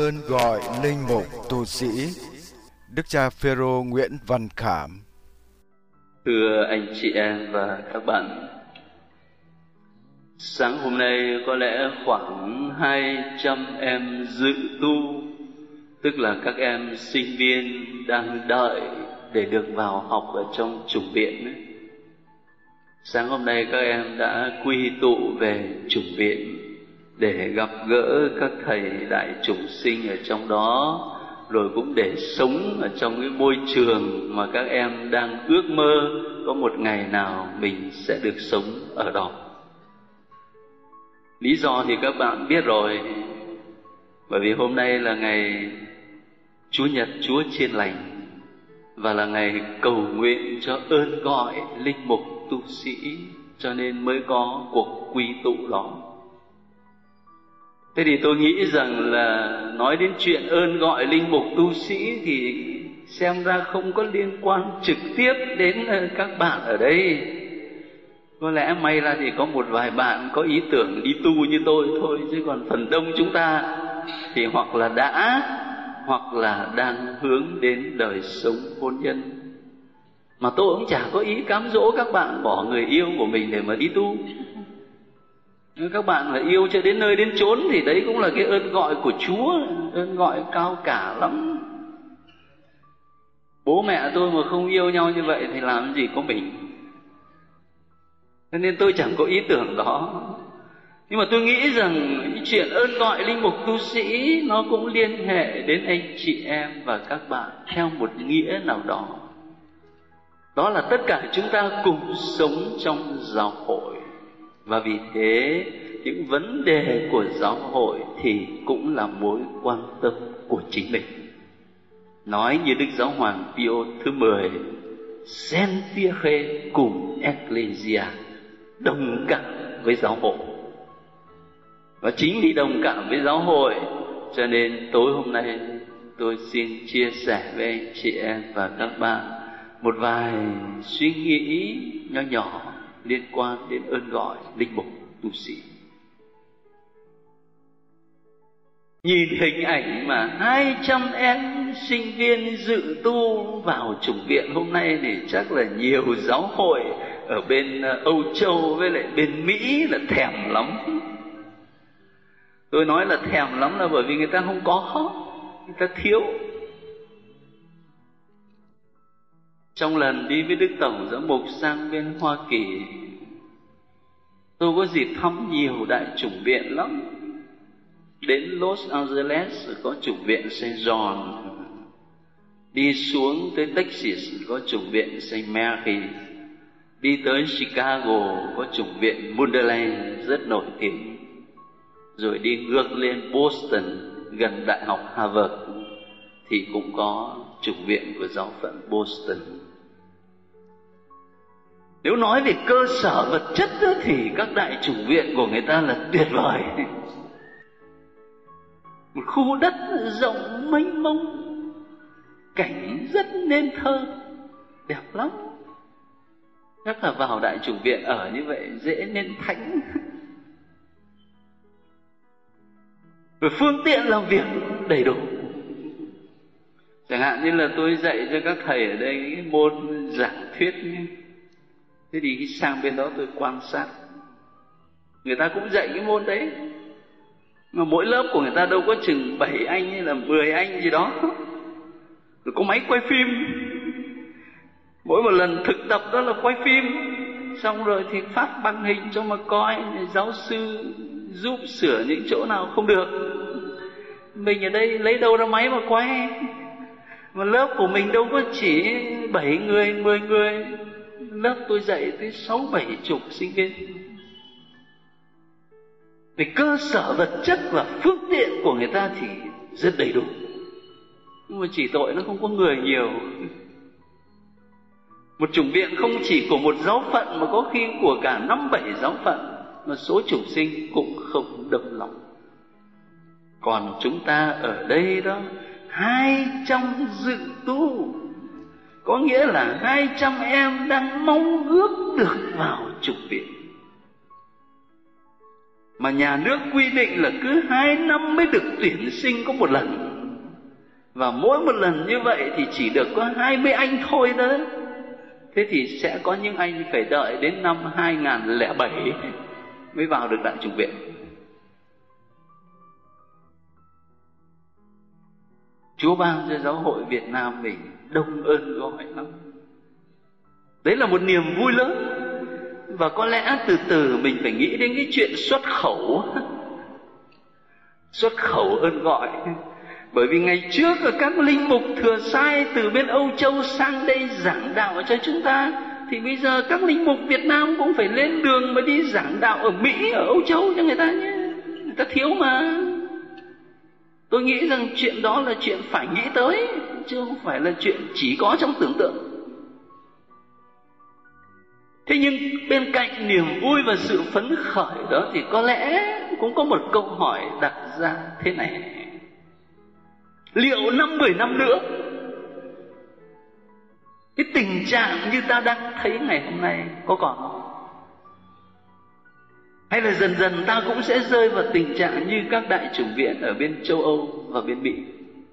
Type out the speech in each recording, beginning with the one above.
ơn gọi linh mục tu sĩ. Đức cha Phêrô Nguyễn Văn Khảm. Thưa anh chị em và các bạn, sáng hôm nay có lẽ khoảng 200 em dự tu, tức là các em sinh viên đang đợi để được vào học ở trong chủng viện ấy. Sáng hôm nay các em đã quy tụ về chủng viện để gặp gỡ các thầy đại chủng sinh ở trong đó, rồi cũng để sống ở trong cái môi trường mà các em đang ước mơ có một ngày nào mình sẽ được sống ở đó. Lý do thì các bạn biết rồi, bởi vì hôm nay là ngày Chúa Nhật Chúa Chiên Lành và là ngày cầu nguyện cho ơn gọi linh mục tu sĩ, cho nên mới có cuộc quy tụ đó. Thế thì tôi nghĩ rằng là nói đến chuyện ơn gọi linh mục tu sĩ thì xem ra không có liên quan trực tiếp đến các bạn ở đây. Có lẽ may ra thì có một vài bạn có ý tưởng đi tu như tôi thôi, chứ còn phần đông chúng ta thì hoặc là đã hoặc là đang hướng đến đời sống hôn nhân. Mà tôi cũng chả có ý cám dỗ các bạn bỏ người yêu của mình để mà đi tu. Nếu các bạn là yêu cho đến nơi đến chốn thì đấy cũng là cái ơn gọi của Chúa, ơn gọi cao cả lắm. Bố mẹ tôi mà không yêu nhau như vậy thì làm gì có mình. Cho nên tôi chẳng có ý tưởng đó. Nhưng mà tôi nghĩ rằng chuyện ơn gọi linh mục tu sĩ nó cũng liên hệ đến anh chị em và các bạn theo một nghĩa nào đó. Đó là tất cả chúng ta cùng sống trong giáo hội. Và vì thế những vấn đề của giáo hội thì cũng là mối quan tâm của chính mình. Nói như Đức Giáo hoàng Pio thứ 10, Sentiere cum Ecclesia, đồng cảm với giáo hội. Và chính vì đồng cảm với giáo hội cho nên tối hôm nay tôi xin chia sẻ với anh chị em và các bạn một vài suy nghĩ nho nhỏ liên quan đến ơn gọi linh mục tu sĩ. Nhìn hình ảnh mà 200 em sinh viên dự tu vào chủng viện hôm nay thì chắc là nhiều giáo hội ở bên Âu Châu với lại bên Mỹ là thèm lắm. Tôi nói là thèm lắm là bởi vì người ta không có, người ta thiếu. Trong lần đi với Đức Tổng Giám mục sang bên Hoa Kỳ, tôi có dịp thăm nhiều đại chủng viện lắm. Đến Los Angeles có chủng viện St. John, đi xuống tới Texas có chủng viện St. Mary, đi tới Chicago có chủng viện Wonderland rất nổi tiếng, rồi đi ngược lên Boston gần Đại học Harvard thì cũng có chủng viện của giáo phận Boston. Nếu nói về cơ sở vật chất thì các đại chủng viện của người ta là tuyệt vời. Một khu đất rộng mênh mông, cảnh rất nên thơ, đẹp lắm. Chắc là vào đại chủng viện ở như vậy dễ nên thánh. Rồi phương tiện làm việc đầy đủ. Chẳng hạn như là tôi dạy cho các thầy ở đây cái môn giảng thuyết, thế thì sang bên đó tôi quan sát, người ta cũng dạy cái môn đấy, mà mỗi lớp của người ta đâu có chừng 7 anh hay là 10 anh gì đó, rồi có máy quay phim. Mỗi một lần thực tập đó là quay phim, xong rồi thì phát băng hình cho mà coi, giáo sư giúp sửa những chỗ nào không được. Mình ở đây lấy đâu ra máy mà quay, mà lớp của mình đâu có chỉ 7 người, 10 người. Lớp tôi dạy tới 6-7 chục sinh viên. Về cơ sở vật chất và phương tiện của người ta thì rất đầy đủ, nhưng mà chỉ tội nó không có người nhiều. Một chủng viện không chỉ của một giáo phận mà có khi của cả 5-7 giáo phận, mà số chủng sinh cũng không đông lắm. Còn chúng ta ở đây đó 200 dự tu, có nghĩa là 200 em đang mong ước được vào chủng viện. Mà nhà nước quy định là cứ 2 năm mới được tuyển sinh có một lần. Và mỗi một lần như vậy thì chỉ được có 20 anh thôi đó. Thế thì sẽ có những anh phải đợi đến năm 2007 mới vào được Đại chủng viện. Chúa ban cho giáo hội Việt Nam mình đông ơn gọi lắm. Đấy là một niềm vui lớn. Và có lẽ từ từ mình phải nghĩ đến cái chuyện xuất khẩu. Xuất khẩu ơn gọi. Bởi vì ngày trước các linh mục thừa sai từ bên Âu Châu sang đây giảng đạo cho chúng ta, thì bây giờ các linh mục Việt Nam cũng phải lên đường mà đi giảng đạo ở Mỹ, ở Âu Châu cho người ta nhé. Người ta thiếu mà. Tôi nghĩ rằng chuyện đó là chuyện phải nghĩ tới, chứ không phải là chuyện chỉ có trong tưởng tượng. Thế nhưng bên cạnh niềm vui và sự phấn khởi đó thì có lẽ cũng có một câu hỏi đặt ra thế này: liệu 5-10 năm nữa cái tình trạng như ta đang thấy ngày hôm nay có còn không? Hay là dần dần ta cũng sẽ rơi vào tình trạng như các đại chủng viện ở bên châu Âu và bên Mỹ?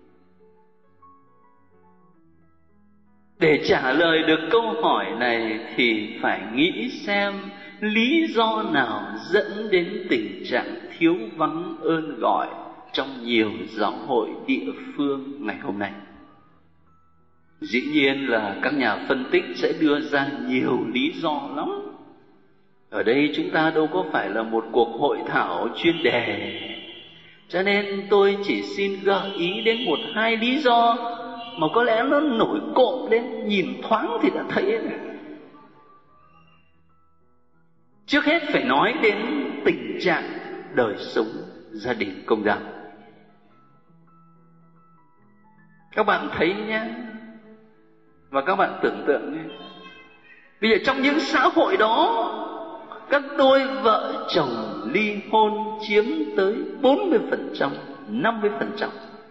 Để trả lời được câu hỏi này thì phải nghĩ xem lý do nào dẫn đến tình trạng thiếu vắng ơn gọi trong nhiều giáo hội địa phương ngày hôm nay. Dĩ nhiên là các nhà phân tích sẽ đưa ra nhiều lý do lắm. Ở đây chúng ta đâu có phải là một cuộc hội thảo chuyên đề, cho nên tôi chỉ xin gợi ý đến 1-2 lý do mà có lẽ nó nổi cộm lên, nhìn thoáng thì đã thấy ấy. Trước hết phải nói đến tình trạng đời sống gia đình Công giáo. Các bạn thấy nhé, và các bạn tưởng tượng nhé, bây giờ trong những xã hội đó, các đôi vợ chồng ly hôn chiếm tới 40%, 50%.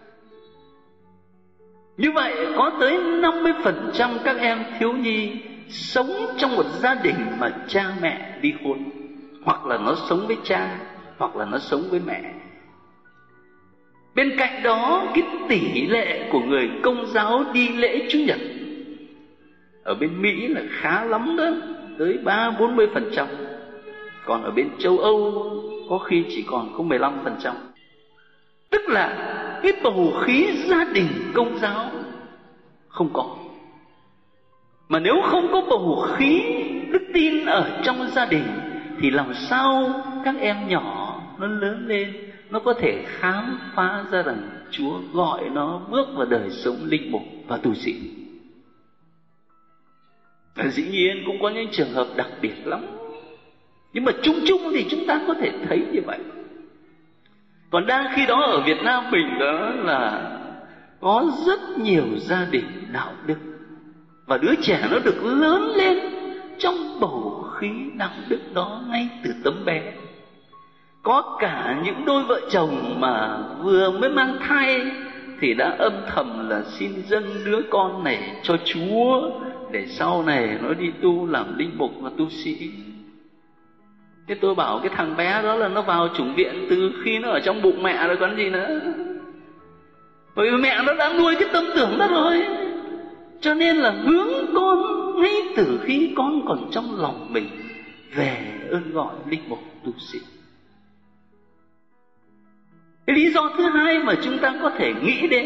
Như vậy có tới 50% các em thiếu nhi sống trong một gia đình mà cha mẹ ly hôn, hoặc là nó sống với cha, hoặc là nó sống với mẹ. Bên cạnh đó, cái tỷ lệ của người Công giáo đi lễ Chủ nhật ở bên Mỹ là khá lắm đó, tới 30-40%. Còn ở bên châu Âu có khi chỉ còn có 15%. Tức là cái bầu khí gia đình Công giáo không có. Mà nếu không có bầu khí đức tin ở trong gia đình thì làm sao các em nhỏ nó lớn lên, nó có thể khám phá ra rằng Chúa gọi nó bước vào đời sống linh mục và tu sĩ. Dĩ nhiên cũng có những trường hợp đặc biệt lắm, nhưng mà chung chung thì chúng ta có thể thấy như vậy. Còn đang khi đó ở Việt Nam mình đó là có rất nhiều gia đình đạo đức, và đứa trẻ nó được lớn lên trong bầu khí đạo đức đó ngay từ tấm bé. Có cả những đôi vợ chồng mà vừa mới mang thai thì đã âm thầm là xin dâng đứa con này cho Chúa để sau này nó đi tu làm linh mục và tu sĩ. Thế tôi bảo cái thằng bé đó là nó vào chủng viện từ khi nó ở trong bụng mẹ rồi còn gì nữa. Bởi vì mẹ nó đã nuôi cái tâm tưởng đó rồi, cho nên là hướng con ngay từ khi con còn trong lòng mình về ơn gọi linh mục tu sĩ. Cái lý do thứ hai mà chúng ta có thể nghĩ đến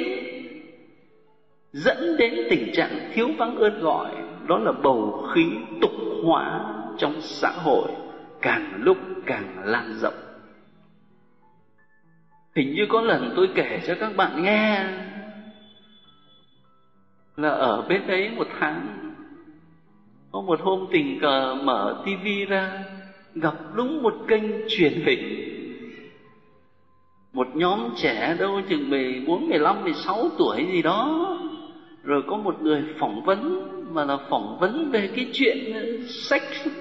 dẫn đến tình trạng thiếu vắng ơn gọi, đó là bầu khí tục hóa trong xã hội càng lúc càng lan rộng. Hình như có lần tôi kể cho các bạn nghe là ở bên đấy một tháng, có một hôm tình cờ mở tivi ra, gặp đúng một kênh truyền hình, một nhóm trẻ đâu chừng 14, 15, 16 tuổi gì đó, rồi có một người phỏng vấn, mà là phỏng vấn về cái chuyện sex.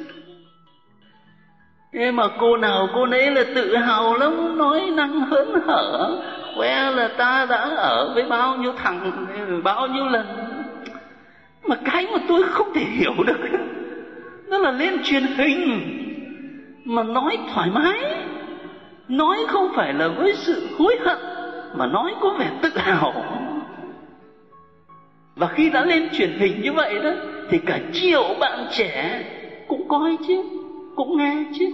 Thế mà cô nào cô nấy là tự hào lắm, nói năng hớn hở, khoe là ta đã ở với bao nhiêu thằng, bao nhiêu lần. Mà cái mà tôi không thể hiểu được, đó là lên truyền hình mà nói thoải mái, nói không phải là với sự hối hận, mà nói có vẻ tự hào. Và khi đã lên truyền hình như vậy đó, thì cả triệu bạn trẻ cũng coi chứ, cũng nghe chứ.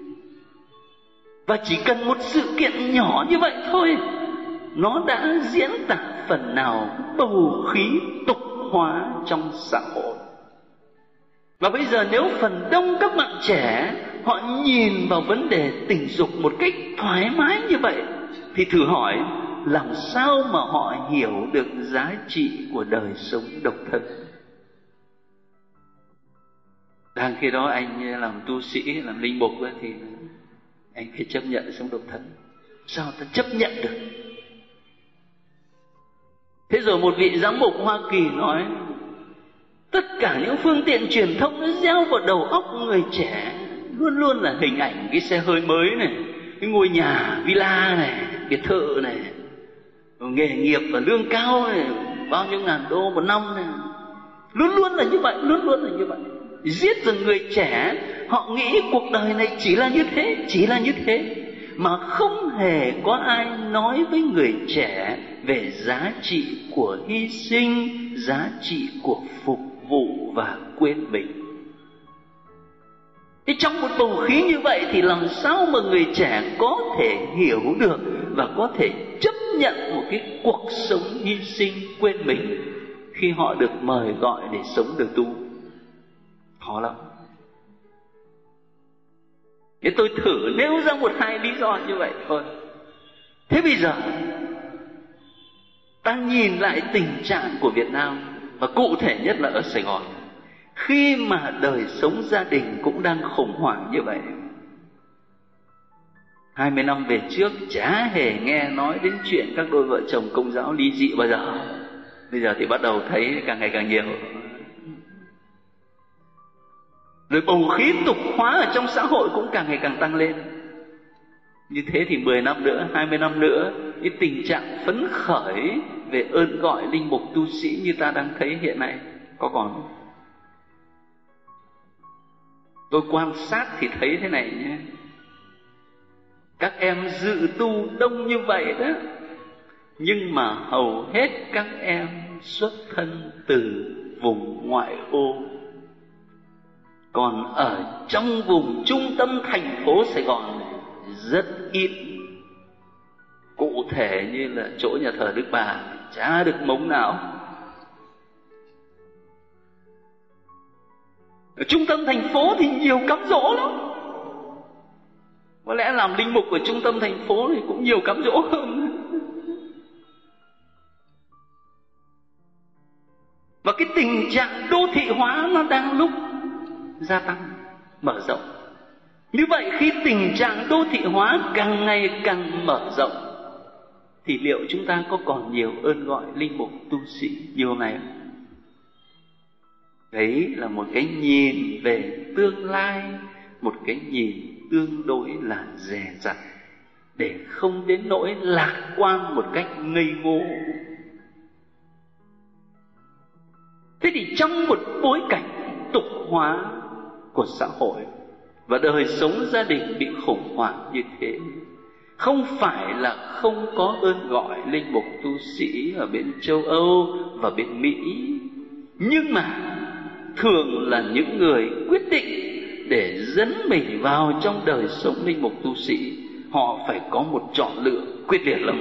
Và chỉ cần một sự kiện nhỏ như vậy thôi, nó đã diễn tả phần nào bầu khí tục hóa trong xã hội. Và bây giờ nếu phần đông các bạn trẻ họ nhìn vào vấn đề tình dục một cách thoải mái như vậy, thì thử hỏi làm sao mà họ hiểu được giá trị của đời sống độc thân. Đang khi đó anh làm tu sĩ, làm linh mục thì anh phải chấp nhận sống độc thân. Sao ta chấp nhận được? Thế rồi một vị giám mục Hoa Kỳ nói, tất cả những phương tiện truyền thông nó gieo vào đầu óc người trẻ luôn luôn là hình ảnh cái xe hơi mới này, cái ngôi nhà villa này, biệt thự này, nghề nghiệp và lương cao này, bao nhiêu ngàn đô một năm này. Luôn luôn là như vậy, luôn luôn là như vậy. Giết dần người trẻ, họ nghĩ cuộc đời này chỉ là như thế, chỉ là như thế, mà không hề có ai nói với người trẻ về giá trị của hy sinh, giá trị của phục vụ và quên mình. Thế trong một bầu khí như vậy thì làm sao mà người trẻ có thể hiểu được và có thể chấp nhận một cái cuộc sống hy sinh quên mình khi họ được mời gọi để sống được tu? Khó lắm. Thế tôi thử nêu ra một hai lý do như vậy thôi. Thế bây giờ ta nhìn lại tình trạng của Việt Nam, và cụ thể nhất là ở Sài Gòn, khi mà đời sống gia đình cũng đang khủng hoảng như vậy. 20 năm về trước chả hề nghe nói đến chuyện các đôi vợ chồng Công giáo ly dị bao giờ. Bây giờ thì bắt đầu thấy càng ngày càng nhiều. Rồi bầu khí tục hóa ở trong xã hội cũng càng ngày càng tăng lên. Như thế thì 10 năm nữa, 20 năm nữa, cái tình trạng phấn khởi về ơn gọi linh mục tu sĩ như ta đang thấy hiện nay có còn không? Tôi quan sát thì thấy thế này nhé. Các em dự tu đông như vậy đó, nhưng mà hầu hết các em xuất thân từ vùng ngoại ô. Còn ở trong vùng trung tâm thành phố Sài Gòn rất ít. Cụ thể như là chỗ nhà thờ Đức Bà chả được mống nào. Ở trung tâm thành phố thì nhiều cám dỗ lắm. Có lẽ làm linh mục ở trung tâm thành phố thì cũng nhiều cám dỗ hơn. Và cái tình trạng đô thị hóa nó đang lúc gia tăng, mở rộng. Như vậy khi tình trạng đô thị hóa càng ngày càng mở rộng, thì liệu chúng ta có còn nhiều ơn gọi linh mục tu sĩ như hôm nay không? Đấy là một cái nhìn về tương lai, một cái nhìn tương đối là dè dặt, để không đến nỗi lạc quan một cách ngây ngô. Thế thì trong một bối cảnh tục hóa của xã hội và đời sống gia đình bị khủng hoảng như thế, không phải là không có ơn gọi linh mục tu sĩ ở bên châu Âu và bên Mỹ, nhưng mà thường là những người quyết định để dẫn mình vào trong đời sống linh mục tu sĩ, họ phải có một chọn lựa quyết liệt lắm.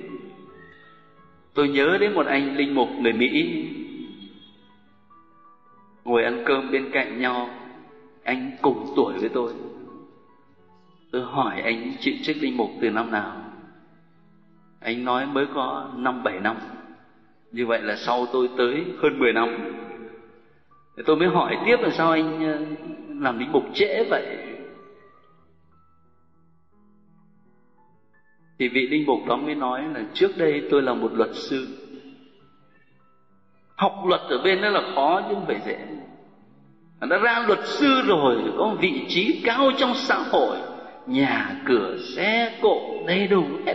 Tôi nhớ đến một anh linh mục người Mỹ, ngồi ăn cơm bên cạnh nhau, anh cùng tuổi với tôi. Tôi hỏi anh chịu chức linh mục từ năm nào? Anh nói mới có 5-7 năm. Như vậy là sau tôi tới hơn 10 năm. Tôi mới hỏi tiếp là sao anh làm linh mục trễ vậy? Thì vị linh mục đó mới nói là trước đây tôi là một luật sư. Học luật ở bên đó là khó chứ không phải dễ. Đã ra luật sư rồi, có vị trí cao trong xã hội, nhà cửa xe cộ đầy đủ hết.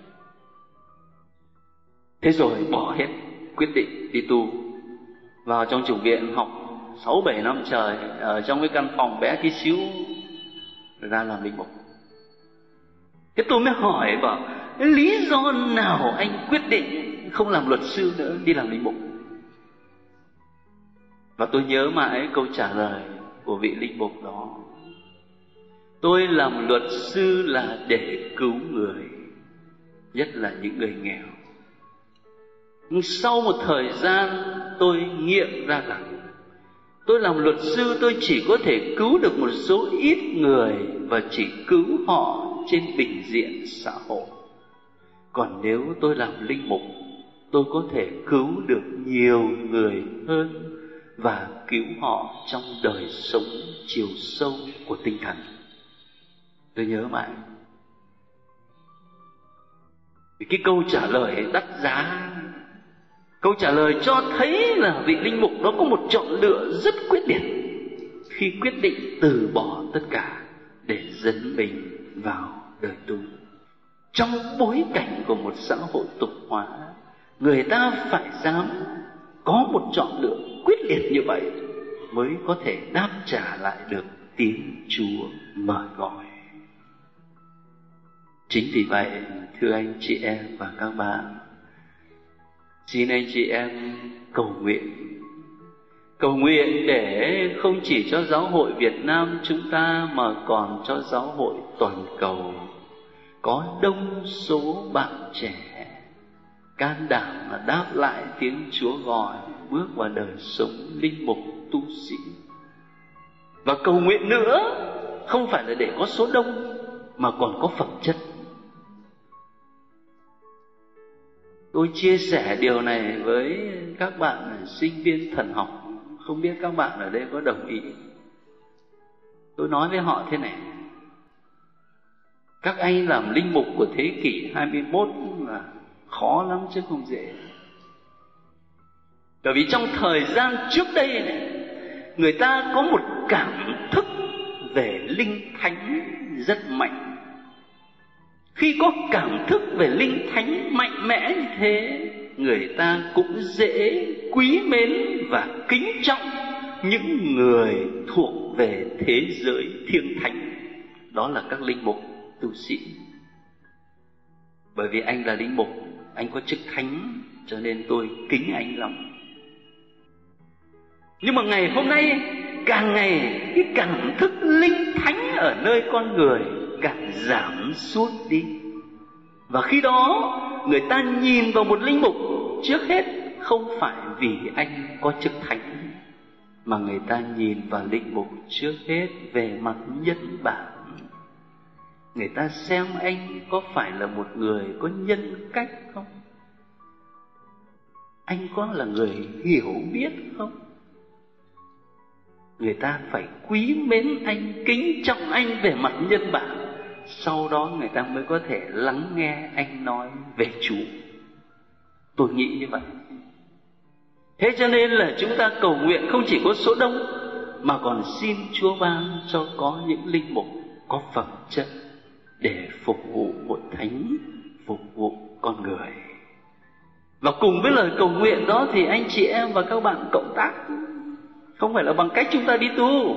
Thế rồi bỏ hết, quyết định đi tu. Vào trong chủng viện học 6-7 năm trời, ở trong cái căn phòng bé tí xíu, ra làm linh mục. Thế tôi mới hỏi bảo, lý do nào anh quyết định không làm luật sư nữa, đi làm linh mục? Và tôi nhớ mãi câu trả lời của vị linh mục đó: tôi làm luật sư là để cứu người, nhất là những người nghèo. Nhưng sau một thời gian tôi nghiệm ra rằng tôi làm luật sư tôi chỉ có thể cứu được một số ít người, và chỉ cứu họ trên bình diện xã hội. Còn nếu tôi làm linh mục, tôi có thể cứu được nhiều người hơn và cứu họ trong đời sống chiều sâu của tinh thần. Tôi nhớ mãi. Vì cái câu trả lời đắt giá, câu trả lời cho thấy là vị linh mục đó có một chọn lựa rất quyết liệt khi quyết định từ bỏ tất cả để dấn mình vào đời tu. Trong bối cảnh của một xã hội tục hóa, người ta phải dám có một chọn lựa quyết liệt như vậy mới có thể đáp trả lại được tiếng Chúa mời gọi. Chính vì vậy, thưa anh chị em và các bạn, xin anh chị em cầu nguyện để không chỉ cho giáo hội Việt Nam chúng ta mà còn cho giáo hội toàn cầu có đông số bạn trẻ can đảm mà đáp lại tiếng Chúa gọi, bước vào đời sống linh mục tu sĩ. Và cầu nguyện nữa, không phải là để có số đông mà còn có phẩm chất. Tôi chia sẻ điều này với các bạn sinh viên thần học, không biết các bạn ở đây có đồng ý. Tôi nói với họ thế này: các anh làm linh mục của thế kỷ 21 là khó lắm chứ không dễ. Bởi vì trong thời gian trước đây này, người ta có một cảm thức về linh thánh rất mạnh. Khi có cảm thức về linh thánh mạnh mẽ như thế, người ta cũng dễ quý mến và kính trọng những người thuộc về thế giới thiêng thánh, đó là các linh mục tu sĩ. Bởi vì anh là linh mục, anh có chức thánh, cho nên tôi kính anh lắm. Nhưng mà ngày hôm nay, càng ngày cái cảm thức linh thánh ở nơi con người càng giảm sút đi. Và khi đó người ta nhìn vào một linh mục, trước hết không phải vì anh có chức thánh, mà người ta nhìn vào linh mục trước hết về mặt nhân bản. Người ta xem anh có phải là một người có nhân cách không? Anh có là người hiểu biết không? Người ta phải quý mến anh, kính trọng anh về mặt nhân bản. Sau đó người ta mới có thể lắng nghe anh nói về Chúa. Tôi nghĩ như vậy. Thế cho nên là chúng ta cầu nguyện không chỉ có số đông, mà còn xin Chúa ban cho có những linh mục có phẩm chất để phục vụ hội thánh, phục vụ con người. Và cùng với lời cầu nguyện đó thì anh chị em và các bạn cộng tác, không phải là bằng cách chúng ta đi tu,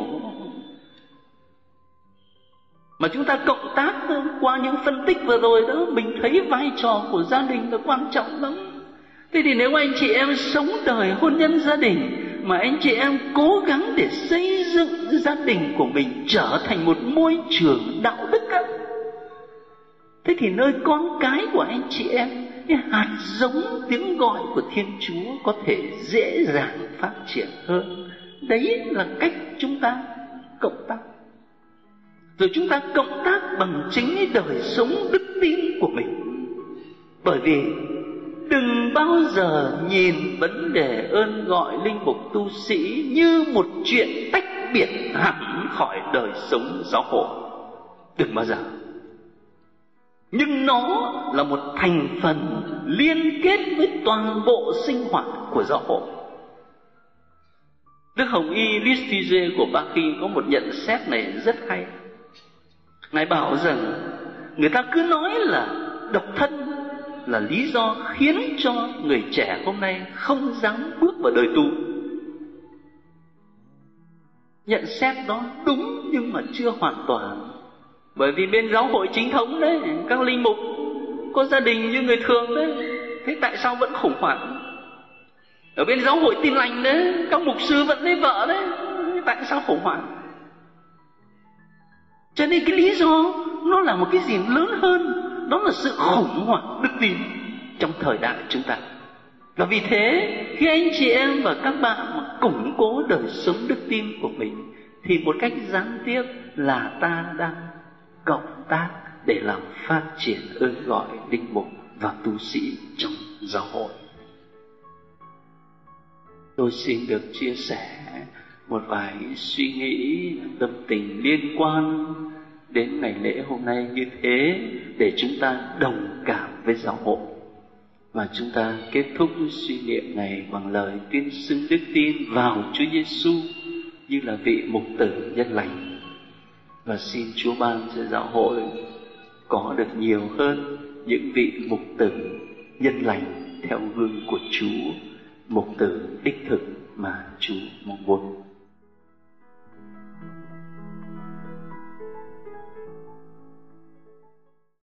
mà chúng ta cộng tác qua những phân tích vừa rồi đó. Mình thấy vai trò của gia đình là quan trọng lắm. Thế thì nếu anh chị em sống đời hôn nhân gia đình mà anh chị em cố gắng để xây dựng gia đình của mình trở thành một môi trường đạo đức á, thế thì nơi con cái của anh chị em, cái hạt giống tiếng gọi của Thiên Chúa có thể dễ dàng phát triển hơn. Đấy là cách chúng ta cộng tác. Rồi chúng ta cộng tác bằng chính đời sống đức tin của mình. Bởi vì đừng bao giờ nhìn vấn đề ơn gọi linh mục tu sĩ như một chuyện tách biệt hẳn khỏi đời sống giáo hội. Đừng bao giờ. Nhưng nó là một thành phần liên kết với toàn bộ sinh hoạt của giáo hội. Đức Hồng Y Listiger của Ba Khi có một nhận xét này rất hay. Ngài bảo rằng người ta cứ nói là độc thân là lý do khiến cho người trẻ hôm nay không dám bước vào đời tu. Nhận xét đó đúng nhưng mà chưa hoàn toàn. Bởi vì bên giáo hội chính thống đấy, các linh mục có gia đình như người thường đấy, thế tại sao vẫn khủng hoảng? Ở bên giáo hội Tin Lành đấy, các mục sư vẫn lấy vợ đấy, tại sao khủng hoảng? Cho nên cái lý do nó là một cái gì lớn hơn, đó là sự khủng hoảng đức tin trong thời đại chúng ta. Và vì thế, khi anh chị em và các bạn mà củng cố đời sống đức tin của mình, thì một cách gián tiếp là ta đang cộng tác để làm phát triển ơn gọi linh mục và tu sĩ trong giáo hội. Tôi xin được chia sẻ một vài suy nghĩ, tâm tình liên quan đến ngày lễ hôm nay như thế, để chúng ta đồng cảm với giáo hội. Và chúng ta kết thúc suy niệm này bằng lời tuyên xưng đức tin vào Chúa Giêsu như là vị mục tử nhân lành. Và xin Chúa ban cho giáo hội có được nhiều hơn những vị mục tử nhân lành theo gương của Chúa, mục tử đích thực mà Chúa mong muốn.